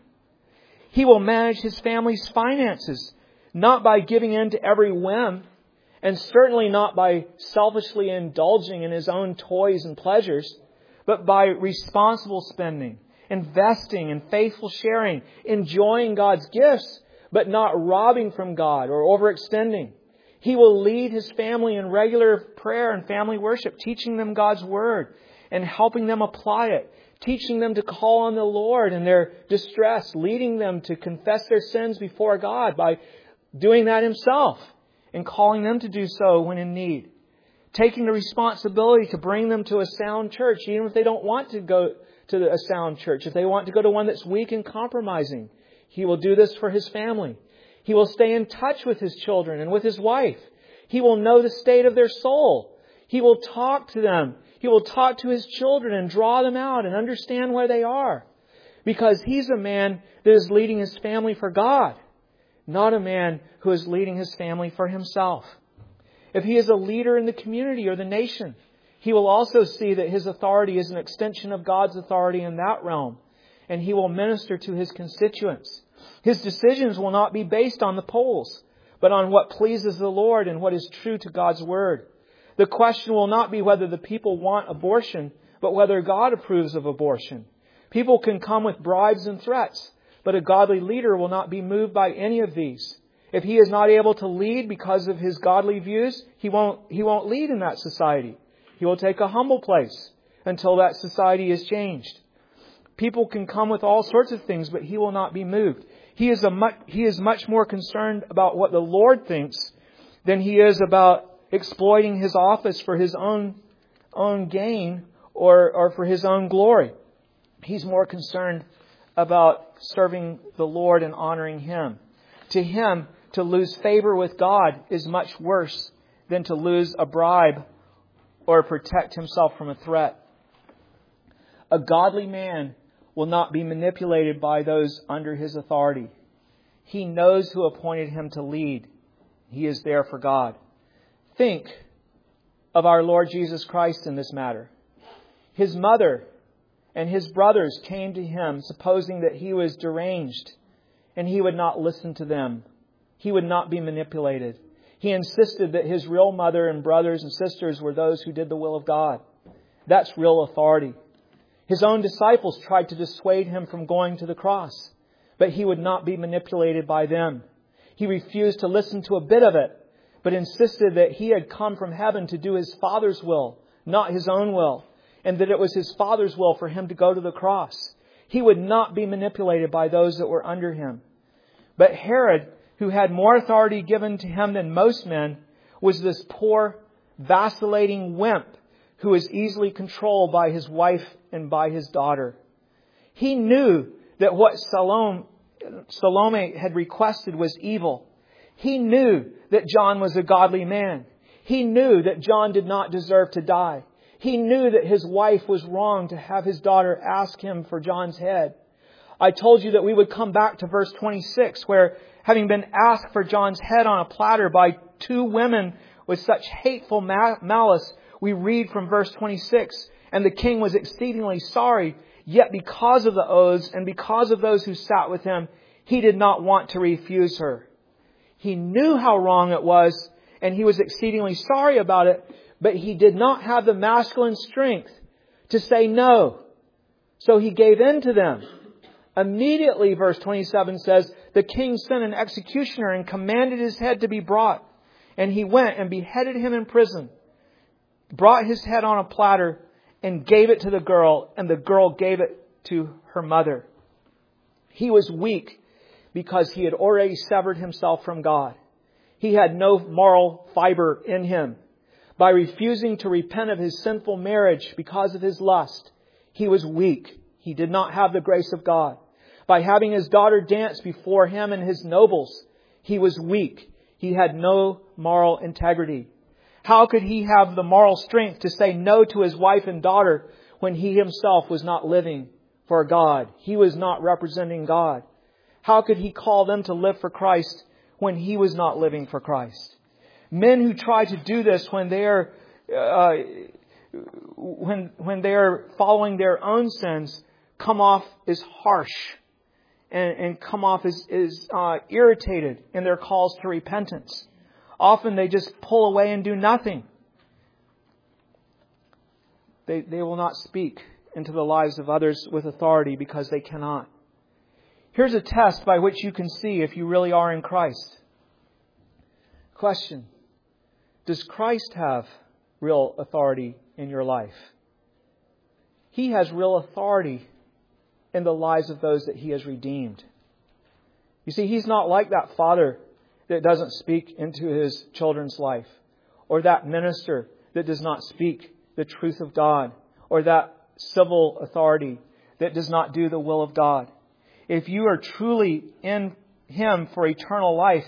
He will manage his family's finances, not by giving in to every whim, and certainly not by selfishly indulging in his own toys and pleasures, but by responsible spending, investing and faithful sharing, enjoying God's gifts, but not robbing from God or overextending. He will lead his family in regular prayer and family worship, teaching them God's Word and helping them apply it, teaching them to call on the Lord in their distress, leading them to confess their sins before God by doing that himself and calling them to do so when in need. Taking the responsibility to bring them to a sound church, even if they don't want to go to a sound church. If they want to go to one that's weak and compromising, he will do this for his family. He will stay in touch with his children and with his wife. He will know the state of their soul. He will talk to them. He will talk to his children and draw them out and understand where they are. Because he's a man that is leading his family for God, not a man who is leading his family for himself. If he is a leader in the community or the nation, he will also see that his authority is an extension of God's authority in that realm, and he will minister to his constituents. His decisions will not be based on the polls, but on what pleases the Lord and what is true to God's Word. The question will not be whether the people want abortion, but whether God approves of abortion. People can come with bribes and threats, but a godly leader will not be moved by any of these. If he is not able to lead because of his godly views, he won't lead in that society. He will take a humble place until that society is changed. People can come with all sorts of things, but he will not be moved. He is much more concerned about what the Lord thinks than he is about exploiting his office for his own gain or for his own glory. He's more concerned about serving the Lord and honoring him. To him, to lose favor with God is much worse than to lose a bribe or protect himself from a threat. A godly man will not be manipulated by those under his authority. He knows who appointed him to lead. He is there for God. Think of our Lord Jesus Christ in this matter. His mother and his brothers came to him supposing that he was deranged, and he would not listen to them. He would not be manipulated. He insisted that his real mother and brothers and sisters were those who did the will of God. That's real authority. His own disciples tried to dissuade him from going to the cross, but he would not be manipulated by them. He refused to listen to a bit of it, but insisted that he had come from heaven to do his Father's will, not his own will, and that it was his Father's will for him to go to the cross. He would not be manipulated by those that were under him. But Herod, who had more authority given to him than most men, was this poor, vacillating wimp who was easily controlled by his wife and by his daughter. He knew that what Salome had requested was evil. He knew that John was a godly man. He knew that John did not deserve to die. He knew that his wife was wrong to have his daughter ask him for John's head. I told you that we would come back to verse 26, where having been asked for John's head on a platter by two women with such hateful malice, we read from verse 26, and the king was exceedingly sorry, yet because of the oaths and because of those who sat with him, he did not want to refuse her. He knew how wrong it was, and he was exceedingly sorry about it, but he did not have the masculine strength to say no. So he gave in to them. Immediately, verse 27 says, the king sent an executioner and commanded his head to be brought. And he went and beheaded him in prison, brought his head on a platter, and gave it to the girl, and the girl gave it to her mother. He was weak because he had already severed himself from God. He had no moral fiber in him. By refusing to repent of his sinful marriage because of his lust, he was weak. He did not have the grace of God. By having his daughter dance before him and his nobles, he was weak. He had no moral integrity. How could he have the moral strength to say no to his wife and daughter when he himself was not living for God? He was not representing God. How could he call them to live for Christ when he was not living for Christ? Men who try to do this when they are following their own sins come off as harsh and come off as irritated in their calls to repentance. Often they just pull away and do nothing. They will not speak into the lives of others with authority because they cannot. Here's a test by which you can see if you really are in Christ. Question: does Christ have real authority in your life? He has real authority in the lives of those that He has redeemed. You see, He's not like that father that doesn't speak into his children's life, or that minister that does not speak the truth of God, or that civil authority that does not do the will of God. If you are truly in Him for eternal life,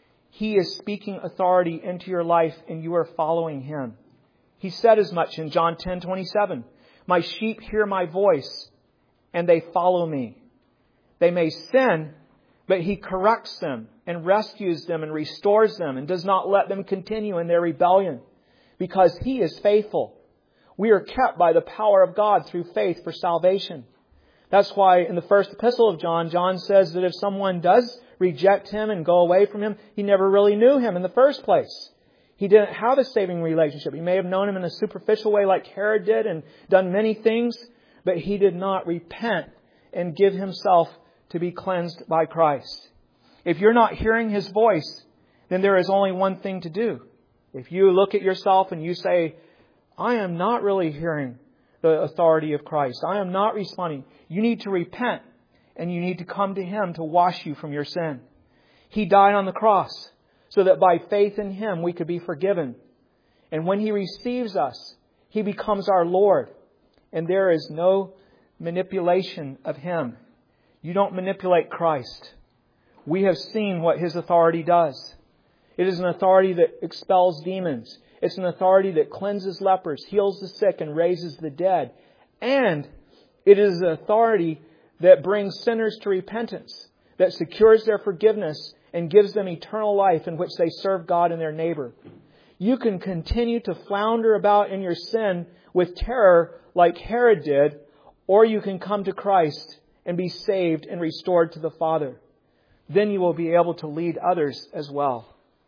He is speaking authority into your life and you are following Him. He said as much in John 10:27. My sheep hear my voice and they follow me. They may sin, but He corrects them and rescues them and restores them and does not let them continue in their rebellion because He is faithful. We are kept by the power of God through faith for salvation. That's why in the first epistle of John, John says that if someone does reject Him and go away from Him, he never really knew Him in the first place. He didn't have a saving relationship. He may have known Him in a superficial way like Herod did and done many things, but he did not repent and give himself to be cleansed by Christ. If you're not hearing His voice, then there is only one thing to do. If you look at yourself and you say, I am not really hearing the authority of Christ, I am not responding, you need to repent and you need to come to Him to wash you from your sin. He died on the cross so that by faith in Him we could be forgiven. And when He receives us, He becomes our Lord. And there is no manipulation of Him. You don't manipulate Christ. We have seen what His authority does. It is an authority that expels demons. It's an authority that cleanses lepers, heals the sick, and raises the dead. And it is an authority that brings sinners to repentance, that secures their forgiveness and gives them eternal life in which they serve God and their neighbor. You can continue to flounder about in your sin with terror like Herod did, or you can come to Christ and be saved and restored to the Father. Then you will be able to lead others as well.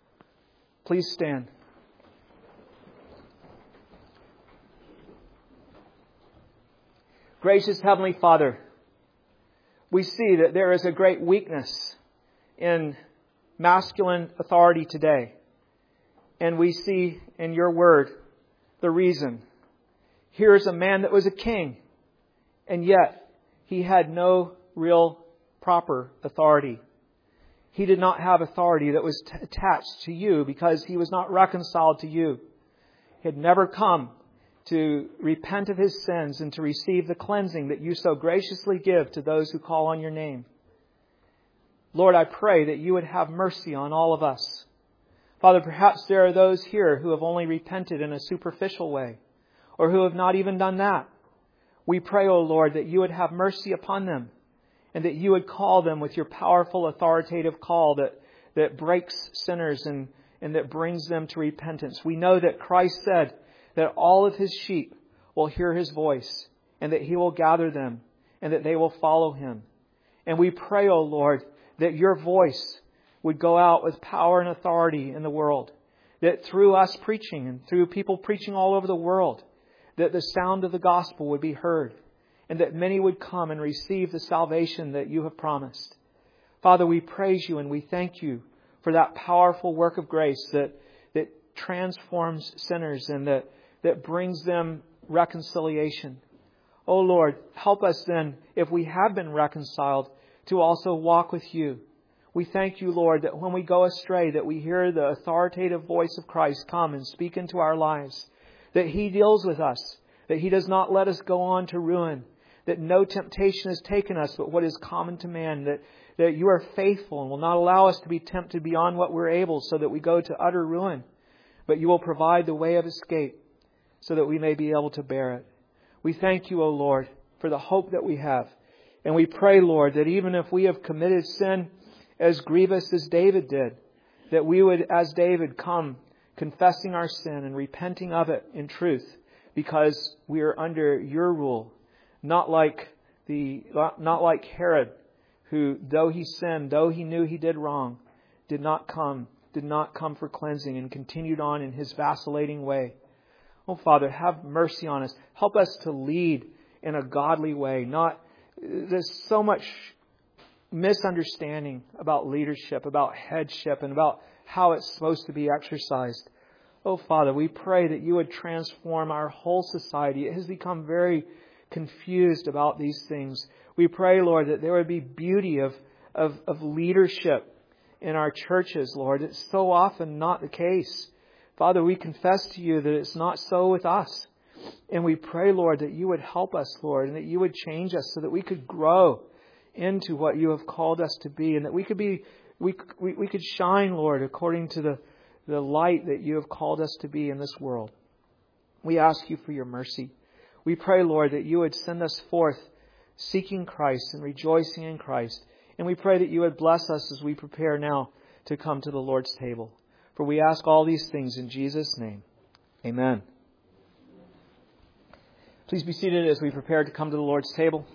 Please stand. Gracious Heavenly Father, we see that there is a great weakness in masculine authority today. And we see in Your Word the reason. Here is a man that was a king, and yet he had no real proper authority. He did not have authority that was attached to You because he was not reconciled to You. He had never come to repent of his sins and to receive the cleansing that You so graciously give to those who call on Your name. Lord, I pray that You would have mercy on all of us. Father, perhaps there are those here who have only repented in a superficial way, or who have not even done that. We pray, O Lord, that You would have mercy upon them, and that You would call them with Your powerful, authoritative call that breaks sinners and that brings them to repentance. We know that Christ said that all of His sheep will hear His voice, and that He will gather them, and that they will follow Him. And we pray, O Lord, that Your voice would go out with power and authority in the world. That through us preaching and through people preaching all over the world, that the sound of the gospel would be heard. And that many would come and receive the salvation that You have promised. Father, we praise You and we thank You for that powerful work of grace that transforms sinners and that brings them reconciliation. Oh Lord, help us then, if we have been reconciled, to also walk with You. We thank You, Lord, that when we go astray, that we hear the authoritative voice of Christ come and speak into our lives. That He deals with us. That He does not let us go on to ruin. That no temptation has taken us but what is common to man. That You are faithful and will not allow us to be tempted beyond what we're able so that we go to utter ruin. But You will provide the way of escape so that we may be able to bear it. We thank you, O Lord, for the hope that we have. And we pray, Lord, that even if we have committed sin as grievous as David did, that we would, as David, come confessing our sin and repenting of it in truth, because we are under your rule, not like Herod, who, though he sinned, though he knew he did wrong, did not come for cleansing and continued on in his vacillating way. Oh, Father, have mercy on us. Help us to lead in a godly way. There's so much misunderstanding about leadership, about headship, and about how it's supposed to be exercised. Oh, Father, we pray that you would transform our whole society. It has become very confused about these things. We pray, Lord, that there would be beauty of leadership in our churches, Lord. It's so often not the case. Father, we confess to you that it's not so with us. And we pray, Lord, that you would help us, Lord, and that you would change us so that we could grow into what you have called us to be, and that we could shine, Lord, according to the light that you have called us to be in this world. We ask you for your mercy. We pray, Lord, that you would send us forth seeking Christ and rejoicing in Christ. And we pray that you would bless us as we prepare now to come to the Lord's table. For we ask all these things in Jesus' name. Amen. Please be seated as we prepare to come to the Lord's table.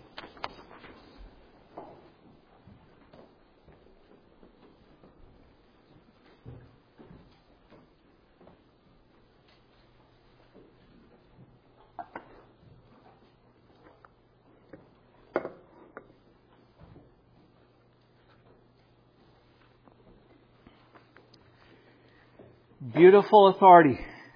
Beautiful authority.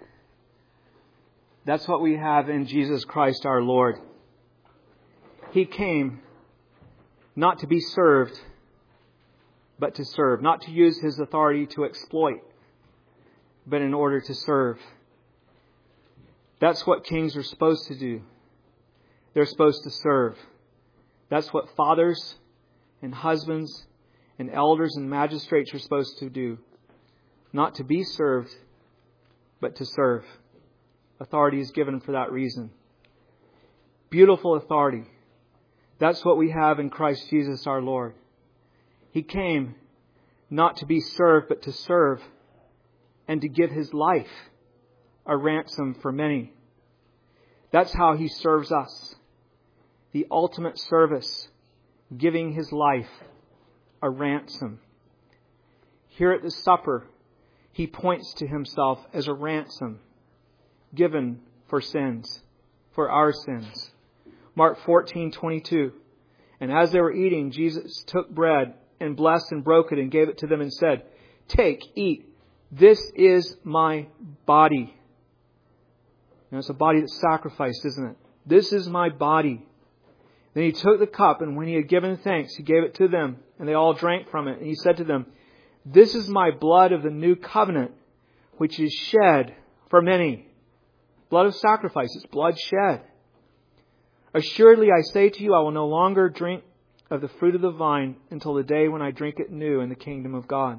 That's what we have in Jesus Christ our Lord. He came not to be served, but to serve. Not to use His authority to exploit, but in order to serve. That's what kings are supposed to do. They're supposed to serve. That's what fathers and husbands and elders and magistrates are supposed to do. Not to be served, but to serve. Authority is given for that reason. Beautiful authority. That's what we have in Christ Jesus our Lord. He came not to be served, but to serve and to give His life a ransom for many. That's how He serves us. The ultimate service, giving His life a ransom. Here at the supper, He points to Himself as a ransom given for sins, for our sins. Mark 14:22. And as they were eating, Jesus took bread and blessed and broke it and gave it to them and said, "Take, eat. This is my body." Now, it's a body that's sacrificed, isn't it? This is my body. Then He took the cup, and when He had given thanks, He gave it to them, and they all drank from it. And He said to them, "This is my blood of the new covenant, which is shed for many." Blood of sacrifice, it's blood shed. "Assuredly, I say to you, I will no longer drink of the fruit of the vine until the day when I drink it new in the kingdom of God."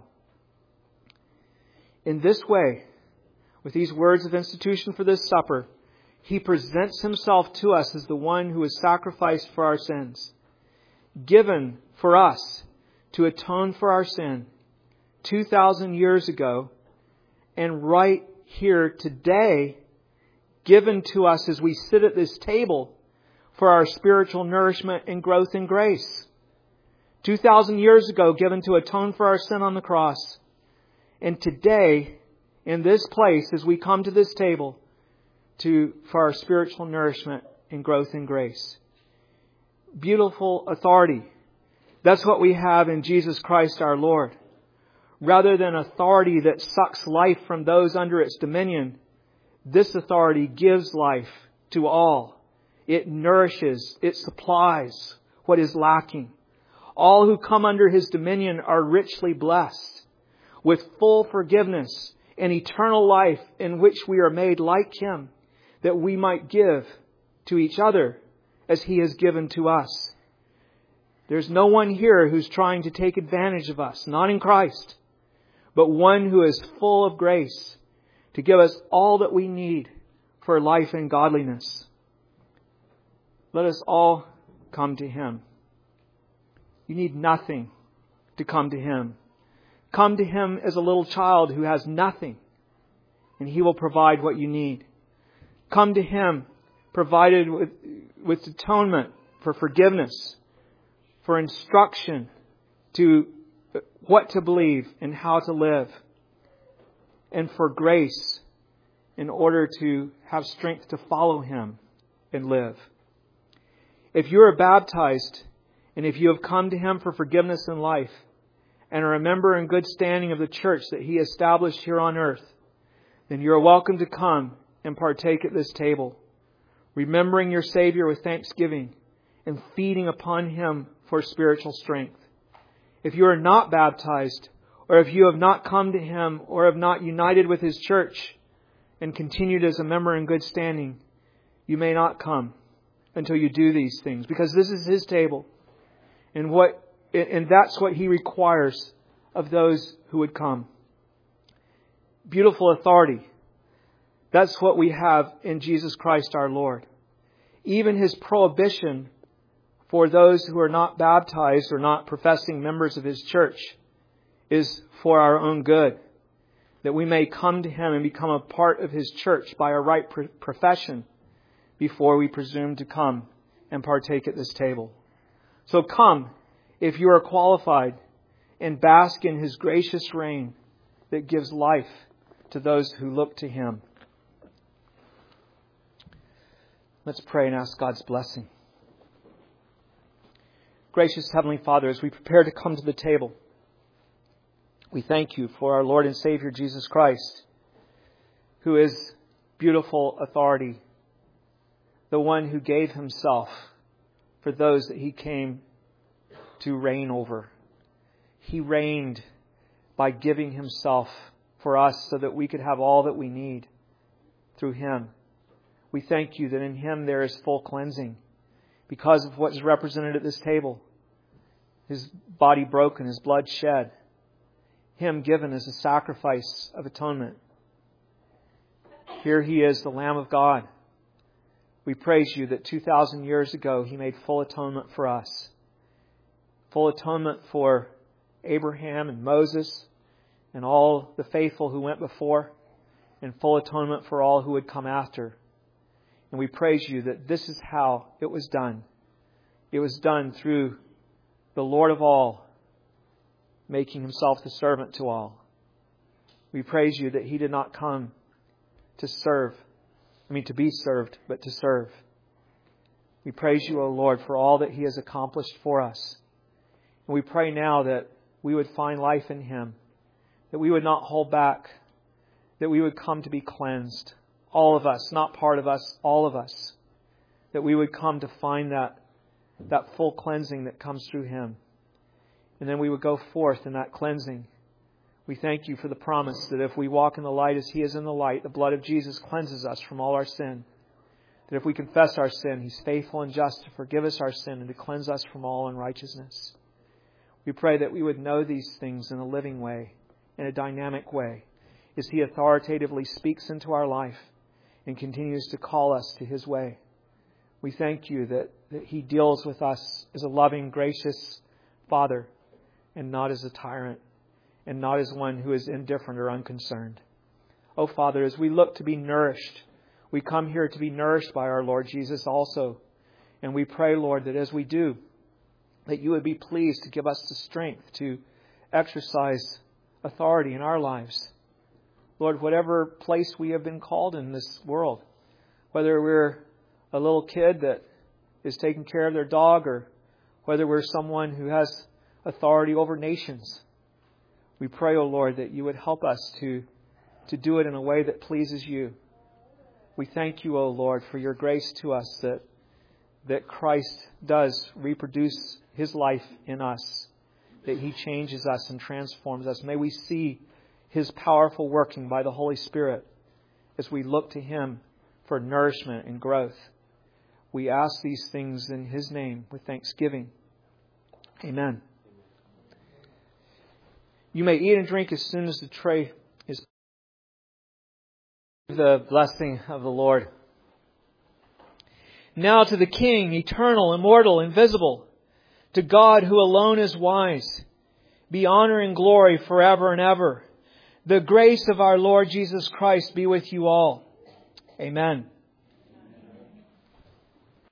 In this way, with these words of institution for this supper, He presents Himself to us as the one who was sacrificed for our sins, given for us to atone for our sin 2,000 years ago, and right here today, given to us as we sit at this table for our spiritual nourishment and growth in grace. 2,000 years ago, given to atone for our sin on the cross. And today, in this place, as we come to this table, for our spiritual nourishment and growth in grace. Beautiful authority. That's what we have in Jesus Christ our Lord. Rather than authority that sucks life from those under its dominion, this authority gives life to all. It nourishes, it supplies what is lacking. All who come under His dominion are richly blessed with full forgiveness and eternal life, in which we are made like Him, that we might give to each other as He has given to us. There's no one here who's trying to take advantage of us, not in Christ, but one who is full of grace to give us all that we need for life and godliness. Let us all come to Him. You need nothing to come to Him. Come to Him as a little child who has nothing, and He will provide what you need. Come to Him provided with atonement, for forgiveness, for instruction to what to believe and how to live, and for grace in order to have strength to follow Him and live. If you are baptized and if you have come to Him for forgiveness in life and are a member in good standing of the church that He established here on earth, then you are welcome to come and partake at this table, remembering your Savior with thanksgiving and feeding upon Him for spiritual strength. If you are not baptized, or if you have not come to Him or have not united with His church and continued as a member in good standing, you may not come until you do these things, because this is His table, and that's what He requires of those who would come. Beautiful authority. That's what we have in Jesus Christ our Lord. Even His prohibition for those who are not baptized or not professing members of His church is for our own good, that we may come to Him and become a part of His church by a right profession before we presume to come and partake at this table. So come, if you are qualified, and bask in His gracious reign that gives life to those who look to Him. Let's pray and ask God's blessing. Gracious Heavenly Father, as we prepare to come to the table, we thank You for our Lord and Savior Jesus Christ, who is beautiful authority, the one who gave Himself for those that He came to reign over. He reigned by giving Himself for us so that we could have all that we need through Him. We thank You that in Him there is full cleansing because of what is represented at this table. His body broken, His blood shed, Him given as a sacrifice of atonement. Here He is, the Lamb of God. We praise You that 2,000 years ago He made full atonement for us. Full atonement for Abraham and Moses and all the faithful who went before, and full atonement for all who would come after. And we praise You that this is how it was done. It was done through the Lord of all, making Himself the servant to all. We praise You that He did not come to be served, but to serve. We praise You, O Lord, for all that He has accomplished for us. And we pray now that we would find life in Him, that we would not hold back, that we would come to be cleansed. All of us, not part of us, all of us. That we would come to find that full cleansing that comes through Him. And then we would go forth in that cleansing. We thank You for the promise that if we walk in the light as He is in the light, the blood of Jesus cleanses us from all our sin. That if we confess our sin, He's faithful and just to forgive us our sin and to cleanse us from all unrighteousness. We pray that we would know these things in a living way, in a dynamic way, as He authoritatively speaks into our life and continues to call us to His way. We thank You that He deals with us as a loving, gracious Father and not as a tyrant and not as one who is indifferent or unconcerned. Oh Father, as we look to be nourished, we come here to be nourished by our Lord Jesus also. And we pray, Lord, that as we do, that You would be pleased to give us the strength to exercise authority in our lives. Lord, whatever place we have been called in this world, whether we're a little kid that is taking care of their dog or whether we're someone who has authority over nations, we pray, O Lord, that You would help us to do it in a way that pleases You. We thank You, O Lord, for Your grace to us that Christ does reproduce His life in us, that He changes us and transforms us. May we see His powerful working by the Holy Spirit as we look to Him for nourishment and growth. We ask these things in His name with thanksgiving. Amen. You may eat and drink as soon as the tray is. The blessing of the Lord. Now to the King, eternal, immortal, invisible, to God who alone is wise, be honor and glory forever and ever. The grace of our Lord Jesus Christ be with you all. Amen.